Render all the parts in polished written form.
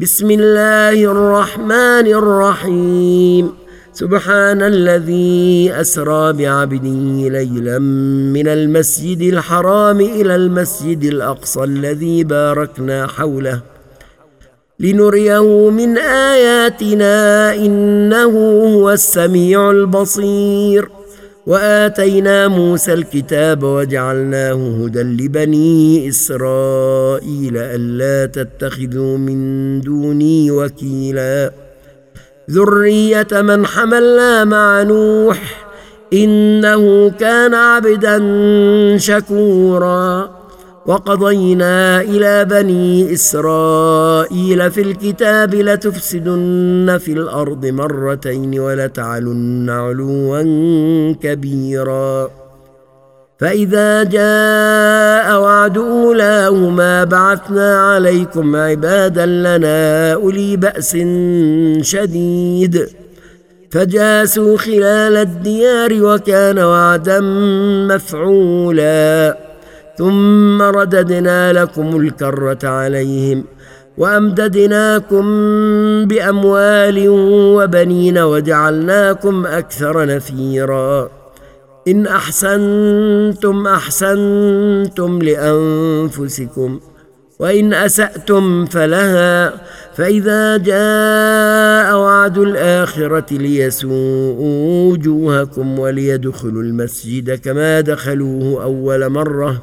بسم الله الرحمن الرحيم. سبحان الذي أسرى بعبده ليلا من المسجد الحرام إلى المسجد الأقصى الذي باركنا حوله لنريه من آياتنا إنه هو السميع البصير. وآتينا موسى الكتاب وجعلناه هدى لبني إسرائيل ألا تتخذوا من دوني وكيلا ذرية من حملنا مع نوح إنه كان عبدا شكورا. وقضينا إلى بني إسرائيل في الكتاب لتفسدن في الأرض مرتين ولتعلن علوا كبيرا. فإذا جاء وعد أولاهما بعثنا عليكم عبادا لنا أولي بأس شديد فجاسوا خلال الديار وكان وعدا مفعولا. ثم رددنا لكم الكرة عليهم وأمددناكم بأموال وبنين وجعلناكم أكثر نفيرا. إن أحسنتم أحسنتم لأنفسكم وإن أسأتم فلها. فإذا جاء وعد الآخرة ليسوءوا وجوهكم وليدخلوا المسجد كما دخلوه أول مرة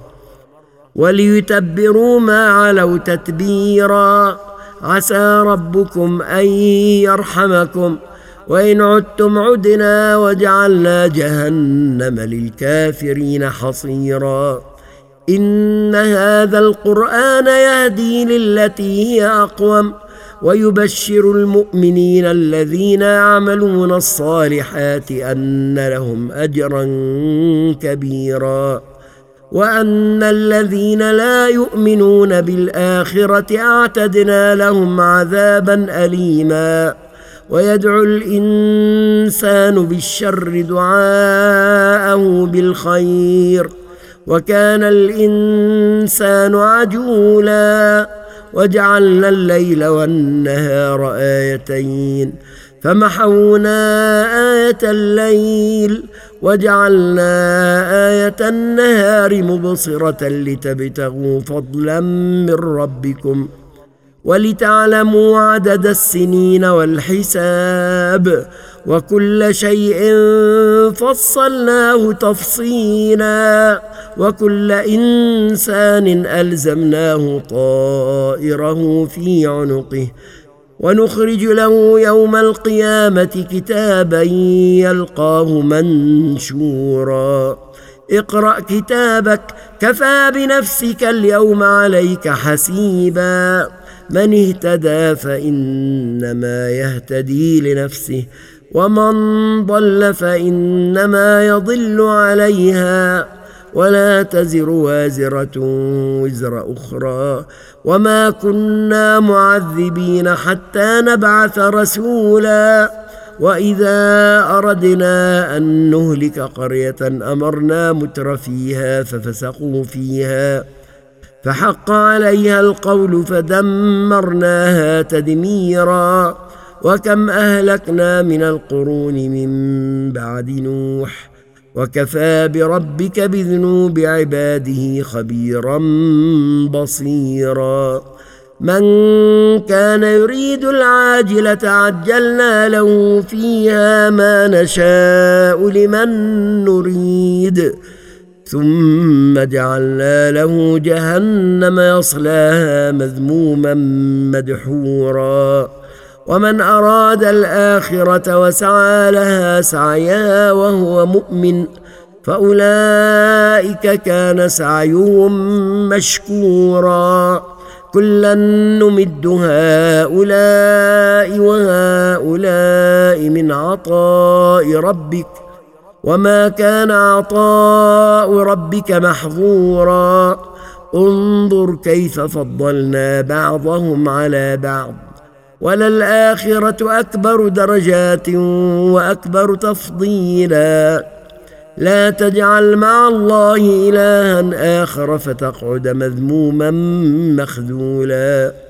وليتبروا ما علوا تتبيرا. عسى ربكم أن يرحمكم وإن عدتم عدنا وجعلنا جهنم للكافرين حصيرا. إن هذا القرآن يهدي للتي هي أقوم ويبشر المؤمنين الذين يعملون الصالحات أن لهم أجرا كبيرا وأن الذين لا يؤمنون بالآخرة أعتدنا لهم عذابا أليما. ويدعو الإنسان بالشر دعاءه بالخير وكان الإنسان عجولا. وجعلنا الليل والنهار آيتين فمحونا آية الليل وجعلنا آية النهار مبصرة لتبتغوا فضلا من ربكم ولتعلموا عدد السنين والحساب وكل شيء فصلناه تفصيلا. وكل إنسان ألزمناه طائره في عنقه ونخرج له يوم القيامة كتابا يلقاه منشورا. اقرأ كتابك كفى بنفسك اليوم عليك حسيبا. من اهتدى فإنما يهتدي لنفسه ومن ضل فإنما يضل عليها ولا تزر وازرة وزر أخرى وما كنا معذبين حتى نبعث رسولا. وإذا أردنا أن نهلك قرية أمرنا متر فيها ففسقوا فيها فحق عليها القول فدمرناها تدميرا. وكم أهلكنا من القرون من بعد نوح وكفى بربك بذنوب عباده خبيرا بصيرا. من كان يريد العاجلة عجلنا له فيها ما نشاء لمن نريد ثم جعلنا له جهنم يصلاها مذموما مدحورا. ومن أراد الآخرة وسعى لها سعيها وهو مؤمن فأولئك كان سعيهم مشكورا. كلا نمد هؤلاء وهؤلاء من عطاء ربك وما كان عطاء ربك محظورا. انظر كيف فضلنا بعضهم على بعض وللآخرة أكبر درجات وأكبر تفضيلا. لا تجعل مع الله إلها آخر فتقعد مذموما مخذولا.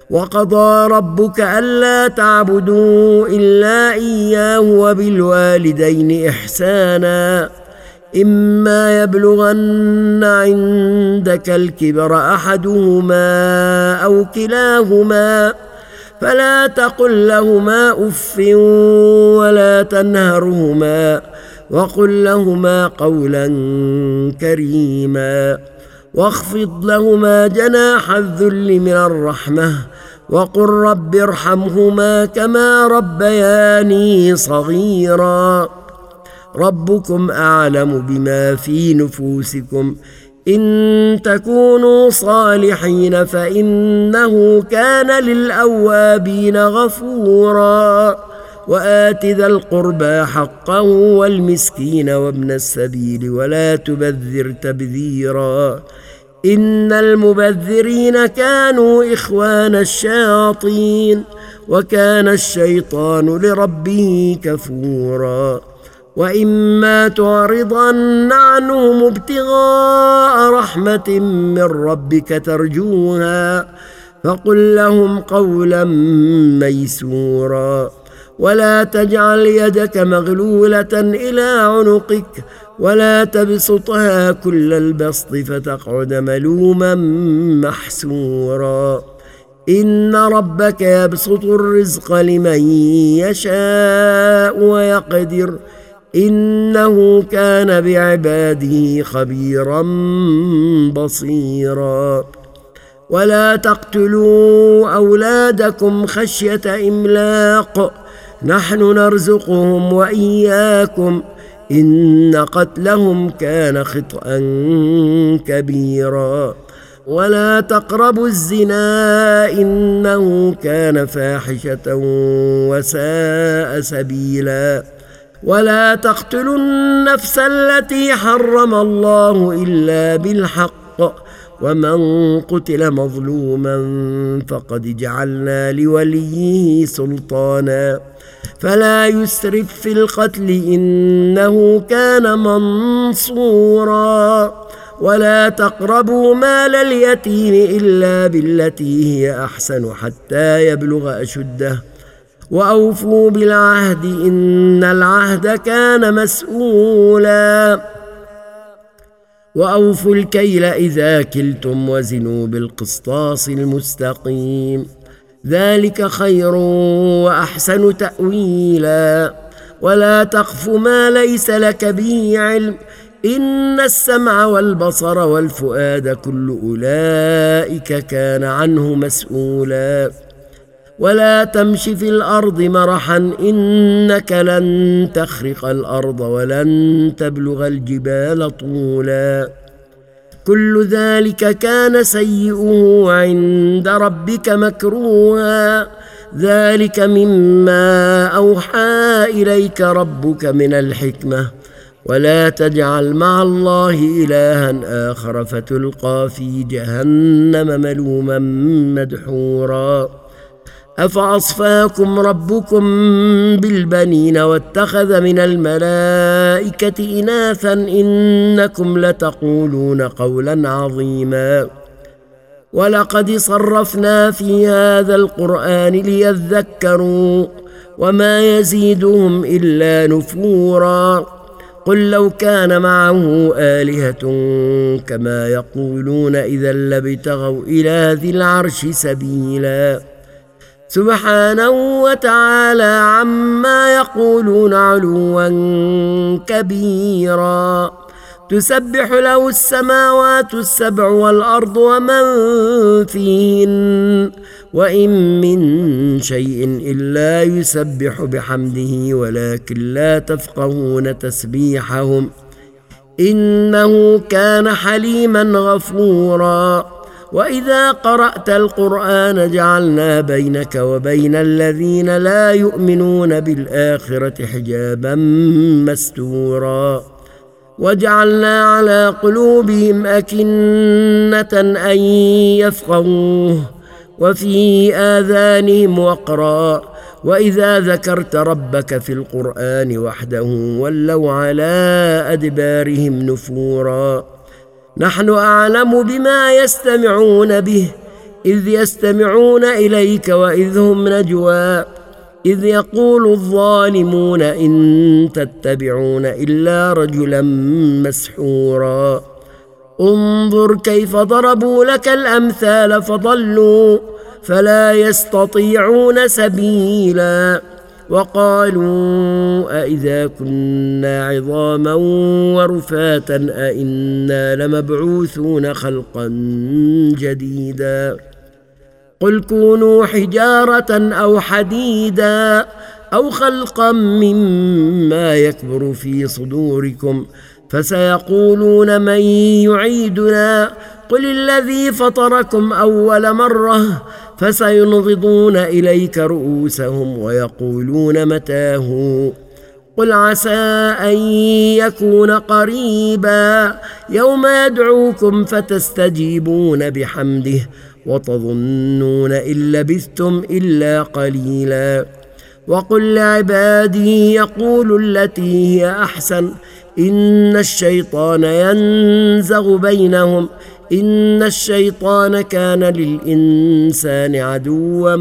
وقضى ربك ألا تعبدوا إلا إياه وبالوالدين إحسانا إما يبلغن عندك الكبر أحدهما أو كلاهما فلا تقل لهما أف ولا تنهرهما وقل لهما قولا كريما واخفض لهما جناح الذل من الرحمة وقل رب ارحمهما كما ربياني صغيرا ربكم أعلم بما في نفوسكم إن تكونوا صالحين فإنه كان للأوابين غفورا وآت ذا القربى حقه والمسكين وابن السبيل ولا تبذر تبذيرا إن المبذرين كانوا إخوان الشياطين وكان الشيطان لربه كفورا وإما تعرضن عنهم ابتغاء رحمة من ربك ترجوها فقل لهم قولا ميسورا ولا تجعل يدك مغلولة إلى عنقك ولا تبسطها كل البسط فتقعد ملوما محسورا إن ربك يبسط الرزق لمن يشاء ويقدر إنه كان بعباده خبيرا بصيرا ولا تقتلوا أولادكم خشية إملاق نحن نرزقهم وإياكم إن قتلهم كان خطأ كبيرا ولا تقربوا الزنا إنه كان فاحشة وساء سبيلا ولا تقتلوا النفس التي حرم الله إلا بالحق ومن قتل مظلوما فقد جعلنا لوليه سلطانا فلا يسرف في القتل إنه كان منصورا ولا تقربوا مال اليتيم إلا بالتي هي أحسن حتى يبلغ أشده وأوفوا بالعهد إن العهد كان مسؤولا وأوفوا الكيل إذا كلتم وزنوا بالقسطاس المستقيم ذلك خير وأحسن تأويلا ولا تقف ما ليس لك به علم إن السمع والبصر والفؤاد كل أولئك كان عنه مسؤولا ولا تمش في الأرض مرحا إنك لن تخرق الأرض ولن تبلغ الجبال طولا كل ذلك كان سيئه عند ربك مكروها ذلك مما أوحى إليك ربك من الحكمة ولا تجعل مع الله إلها آخر فتلقى في جهنم ملوما مدحورا أفأصفاكم ربكم بالبنين واتخذ من الملائكة إناثا إنكم لتقولون قولا عظيما ولقد صرفنا في هذا القرآن ليذكروا وما يزيدهم إلا نفورا قل لو كان معه آلهة كما يقولون إذا لابتغوا إلى ذي العرش سبيلا سبحانه وتعالى عما يقولون علوا كبيرا تسبح له السماوات السبع والأرض ومن فيهن وإن من شيء إلا يسبح بحمده ولكن لا تفقهون تسبيحهم إنه كان حليما غفورا وإذا قرأت القرآن جعلنا بينك وبين الذين لا يؤمنون بالآخرة حجابا مستورا وجعلنا على قلوبهم أكنة أن يفقهوه وفي آذانهم وقرا وإذا ذكرت ربك في القرآن وحده ولوا على أدبارهم نفورا نحن أعلم بما يستمعون به إذ يستمعون إليك وإذ هم نجوى إذ يقول الظالمون إن تتبعون إلا رجلا مسحورا انظر كيف ضربوا لك الأمثال فضلوا فلا يستطيعون سبيلا وقالوا أئذا كنا عظاما ورفاتا أئنا لمبعوثون خلقا جديدا قل كونوا حجارة أو حديدا أو خلقا مما يكبر في صدوركم فسيقولون من يعيدنا قل الذي فطركم أول مرة فسينغضون إليك رؤوسهم ويقولون متاه قل عسى أن يكون قريبا يوم يدعوكم فتستجيبون بحمده وتظنون إن لبثتم إلا قليلا وقل لعبادي يقولوا التي هي أحسن إن الشيطان ينزغ بينهم إن الشيطان كان للإنسان عدوا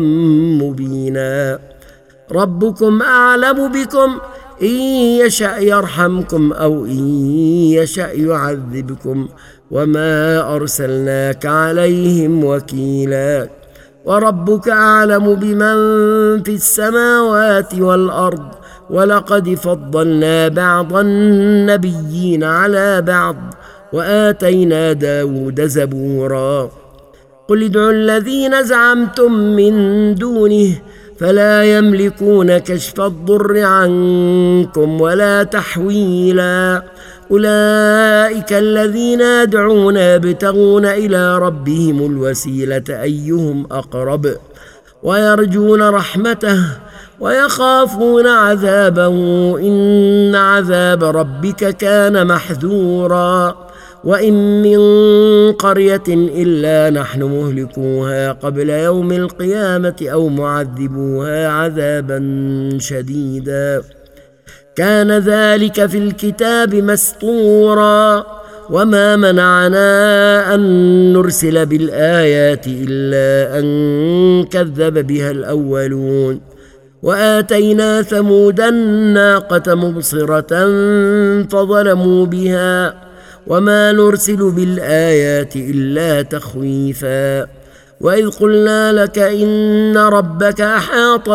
مبينا ربكم أعلم بكم إن يشأ يرحمكم أو إن يشأ يعذبكم وما أرسلناك عليهم وكيلا وربك أعلم بمن في السماوات والأرض ولقد فضلنا بعض النبيين على بعض وآتينا داود زبورا قل ادعوا الذين زعمتم من دونه فلا يملكون كشف الضر عنكم ولا تحويلا أولئك الذين يدعون يبتغون إلى ربهم الوسيلة أيهم أقرب ويرجون رحمته ويخافون عذابه إن عذاب ربك كان محذورا وإن من قرية إلا نحن مهلكوها قبل يوم القيامة أو معذبوها عذابا شديدا كان ذلك في الكتاب مسطورا وما منعنا أن نرسل بالآيات إلا أن كذب بها الأولون وآتينا ثمود الناقة مبصرة فظلموا بها وما نرسل بالآيات إلا تخويفا وإذ قلنا لك إن ربك أحاط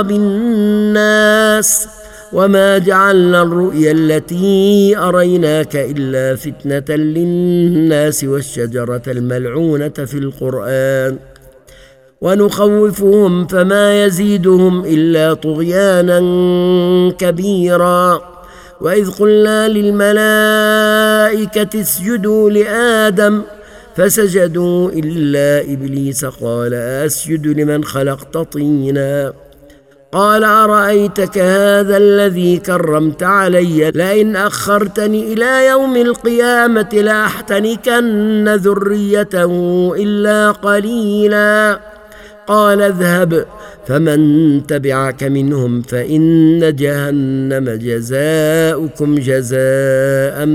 بالناس وما جعلنا الرؤيا التي أريناك إلا فتنة للناس والشجرة الملعونة في القرآن ونخوفهم فما يزيدهم إلا طغيانا كبيرا وإذ قلنا للملائكة اسجدوا لآدم فسجدوا إلا إبليس قال أسجد لمن خلقت طينا قال أرأيتك هذا الذي كرمت علي لئن أخرتني إلى يوم القيامة لأحتنكن ذريته إلا قليلا قال اذهب فمن تبعك منهم فإن جهنم جزاؤكم جزاء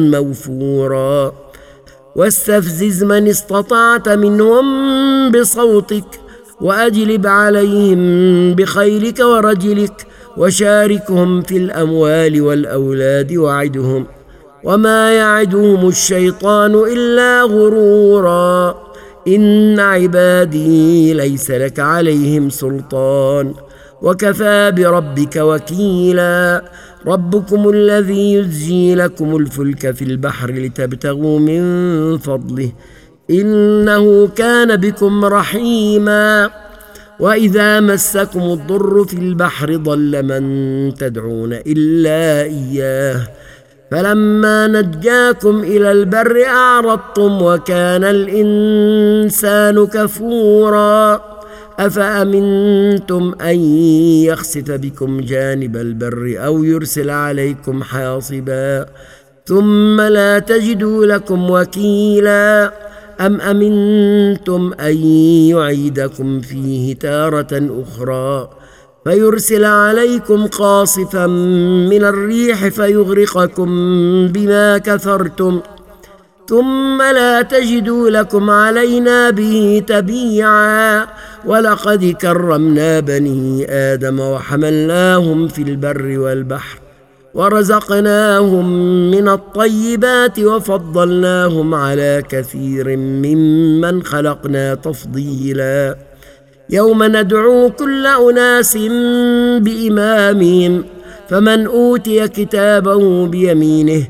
موفورا واستفزز من استطعت منهم بصوتك وأجلب عليهم بخيلك ورجلك وشاركهم في الأموال والأولاد وعدهم وما يعدهم الشيطان إلا غرورا إن عبادي ليس لك عليهم سلطان وكفى بربك وكيلا ربكم الذي يزجي لكم الفلك في البحر لتبتغوا من فضله إنه كان بكم رحيما وإذا مسكم الضر في البحر ضل من تدعون إلا إياه فلما نجاكم إلى البر أعرضتم وكان الإنسان كفورا أفأمنتم أن يخسف بكم جانب البر أو يرسل عليكم حاصبا ثم لا تجدوا لكم وكيلا أم أمنتم أن يعيدكم فيه تارة أخرى فيرسل عليكم قاصفا من الريح فيغرقكم بما كفرتم ثم لا تجدوا لكم علينا به تبيعا ولقد كرمنا بني آدم وحملناهم في البر والبحر ورزقناهم من الطيبات وفضلناهم على كثير ممن خلقنا تفضيلا يوم ندعو كل أناس بإمامهم فمن أوتي كتابه بيمينه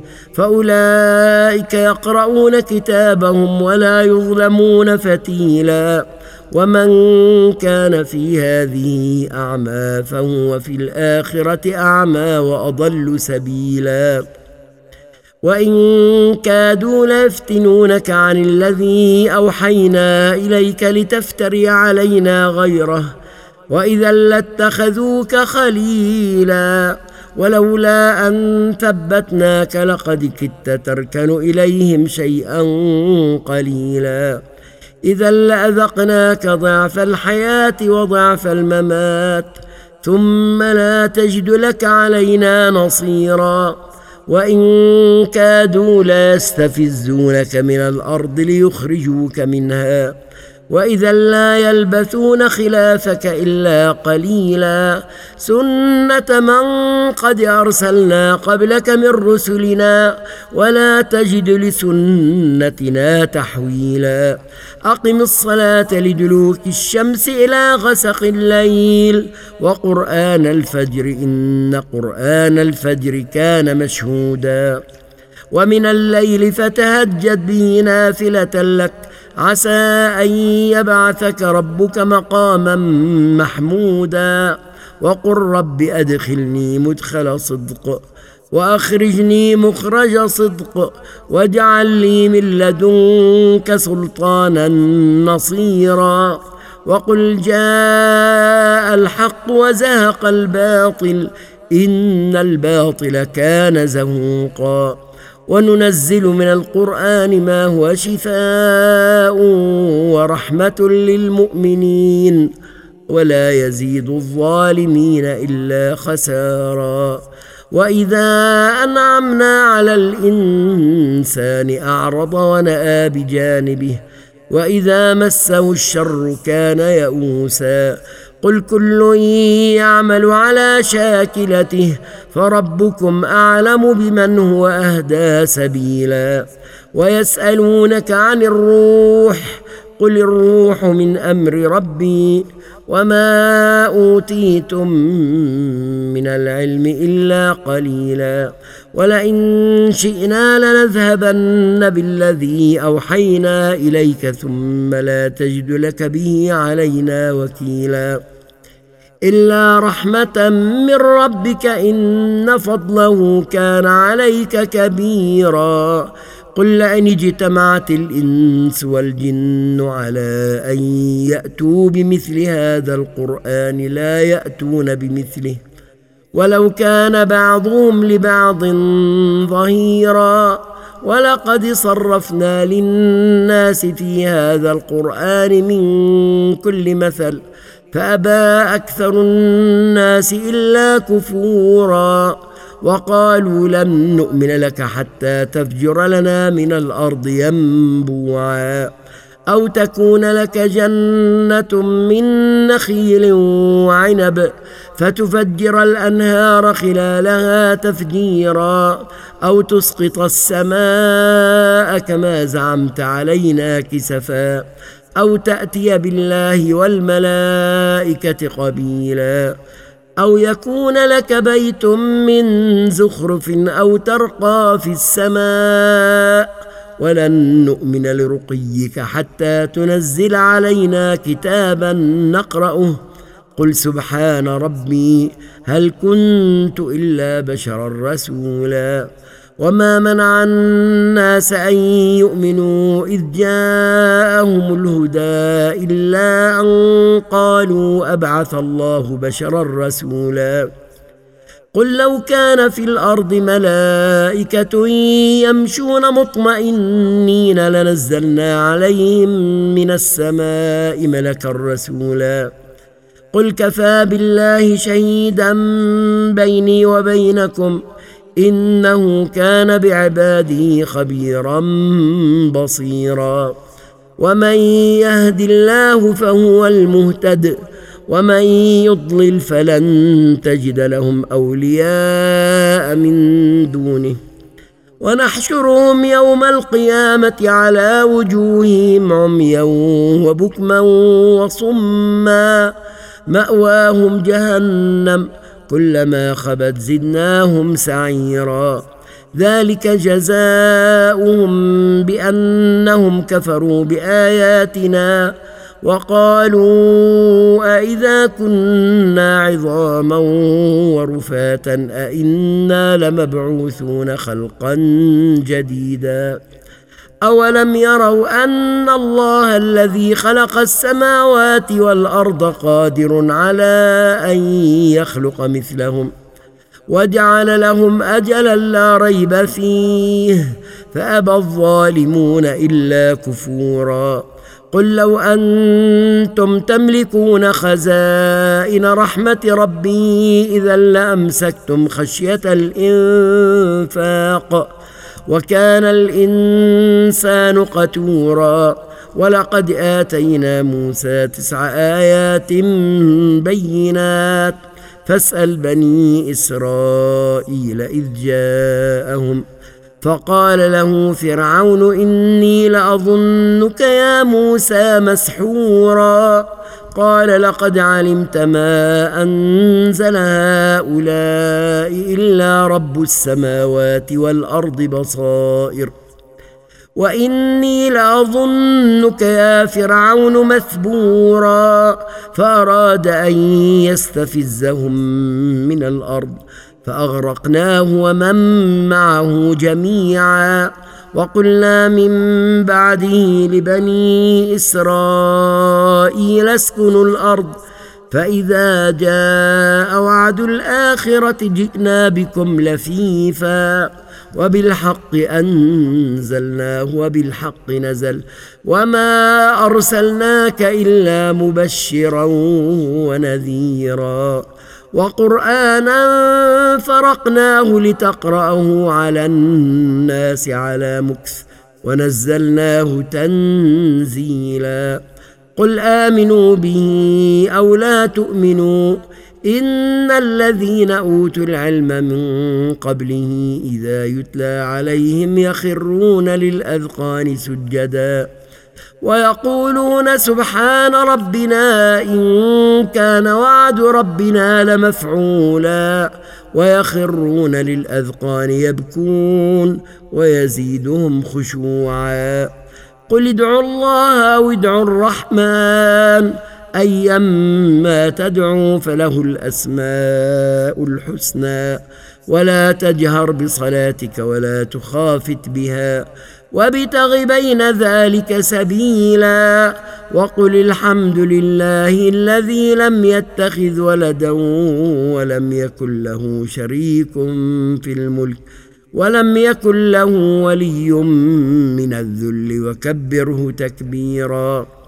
فأولئك يقرؤون كتابهم ولا يظلمون فتيلا ومن كان في هذه أعمى فهو في الآخرة أعمى وأضل سبيلا وإن كادوا ليفتنونك عن الذي أوحينا إليك لتفتري علينا غيره وإذا لاتخذوك خليلا ولولا أن ثبتناك لقد كدت تركن إليهم شيئا قليلا إذا لأذقناك ضعف الحياة وضعف الممات ثم لا تجد لك علينا نصيرا وإن كادوا ليستفزونك من الأرض ليخرجوك منها وإذا لا يلبثون خلافك إلا قليلا سنة من قد أرسلنا قبلك من رسلنا ولا تجد لسنتنا تحويلا أقم الصلاة لدلوك الشمس إلى غسق الليل وقرآن الفجر إن قرآن الفجر كان مشهودا ومن الليل فتهجد به نافلة لك عسى أن يبعثك ربك مقاما محمودا وقل رب أدخلني مدخل صدق وأخرجني مخرج صدق واجعل لي من لدنك سلطانا نصيرا وقل جاء الحق وزهق الباطل إن الباطل كان زهوقا وننزل من القرآن ما هو شفاء ورحمة للمؤمنين ولا يزيد الظالمين إلا خسارا وإذا أنعمنا على الإنسان أعرض ونأى بجانبه وإذا مسه الشر كان يئوسا قل كل يعمل على شاكلته فربكم أعلم بمن هو أهدى سبيلا ويسألونك عن الروح قل الروح من أمر ربي وما أوتيتم من العلم إلا قليلا ولئن شئنا لنذهبن بالذي أوحينا إليك ثم لا تجد لك به علينا وكيلا إلا رحمة من ربك إن فضله كان عليك كبيرا قل لئن اجتمعت الإنس والجن على أن يأتوا بمثل هذا القرآن لا يأتون بمثله ولو كان بعضهم لبعض ظهيرا ولقد صرفنا للناس في هذا القرآن من كل مثل فأبى أكثر الناس إلا كفورا وقالوا لن نؤمن لك حتى تفجر لنا من الأرض ينبوعا أو تكون لك جنة من نخيل وعنب فتفجر الأنهار خلالها تفجيرا أو تسقط السماء كما زعمت علينا كسفا أو تأتي بالله والملائكة قبيلا أو يكون لك بيت من زخرف أو ترقى في السماء ولن نؤمن لرقيك حتى تنزل علينا كتابا نقرأه قل سبحان ربي هل كنت إلا بشرا رسولا وما منع الناس أن يؤمنوا إذ جاءهم الهدى إلا أن قالوا أبعث الله بشرا رسولا قل لو كان في الأرض ملائكة يمشون مطمئنين لنزلنا عليهم من السماء ملكا رسولا قل كفى بالله شهيدا بيني وبينكم إنه كان بعباده خبيرا بصيرا. ومن يهد الله فهو المهتد ومن يضلل فلن تجد لهم أولياء من دونه. ونحشرهم يوم القيامة على وجوههم عميا وبكما وصما مأواهم جهنم كلما خبت زدناهم سعيرا. ذلك جزاؤهم بأنهم كفروا بآياتنا وقالوا أئذا كنا عظاما ورفاتا أئنا لمبعوثون خلقا جديدا. أولم يروا أن الله الذي خلق السماوات والأرض قادر على أن يخلق مثلهم وجعل لهم أجلا لا ريب فيه فأبى الظالمون إلا كفورا. قل لو أنتم تملكون خزائن رحمة ربي إذا لأمسكتم خشية الإنفاق وكان الإنسان قتورا. ولقد آتينا موسى 9 آيات بينات فاسأل بني إسرائيل إذ جاءهم فقال له فرعون إني لأظنك يا موسى مسحورا. قال لقد علمت ما أنزل هؤلاء إلا رب السماوات والأرض بصائر وإني لأظنك يا فرعون مثبورا. فأراد أن يستفزهم من الأرض فأغرقناه ومن معه جميعا. وقلنا من بعده لبني إسرائيل اسكنوا الأرض فإذا جاء وعد الآخرة جئنا بكم لفيفا وبالحق أنزلناه وبالحق نزل وما أرسلناك إلا مبشرا ونذيرا. وقرآنا فرقناه لتقرأه على الناس على مكث ونزلناه تنزيلا. قل آمنوا به أو لا تؤمنوا إن الذين أوتوا العلم من قبله إذا يتلى عليهم يخرون للأذقان سجدا ويقولون سبحان ربنا إن كان وعد ربنا لمفعولا ويخرون للأذقان يبكون ويزيدهم خشوعا. قل ادعوا الله أو ادعوا الرحمن أيما تدعوا فله الأسماء الحسنى ولا تجهر بصلاتك ولا تخافت بها وابتغ بين ذلك سبيلا. وقل الحمد لله الذي لم يتخذ ولدا ولم يكن له شريك في الملك ولم يكن له ولي من الذل وكبره تكبيرا.